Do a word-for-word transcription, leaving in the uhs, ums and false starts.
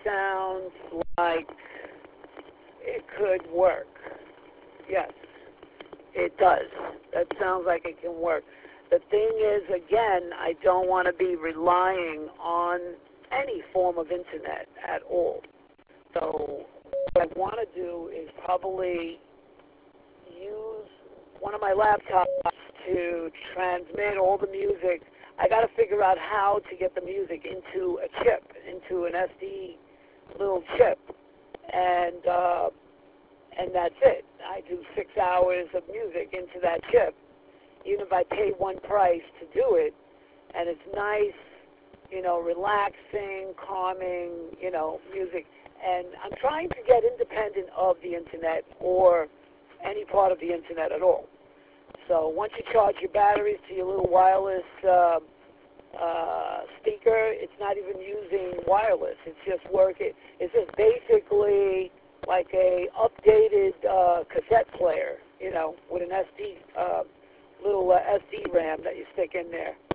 sounds like it could work. Yes, it does. That sounds like it can work. The thing is, again, I don't want to be relying on any form of internet at all. So what I want to do is probably use one of my laptops to transmit all the music. I got to figure out how to get the music into a chip, into an S D little chip, and uh, and that's it. I do six hours of music into that chip, even if I pay one price to do it, and it's nice, you know, relaxing, calming, you know, music. And I'm trying to get independent of the internet or any part of the internet at all. So once you charge your batteries to your little wireless uh, uh, speaker, it's not even using wireless. It's just working. It's just basically like a updated uh, cassette player, you know, with an S D, uh, little uh, S D RAM that you stick in there.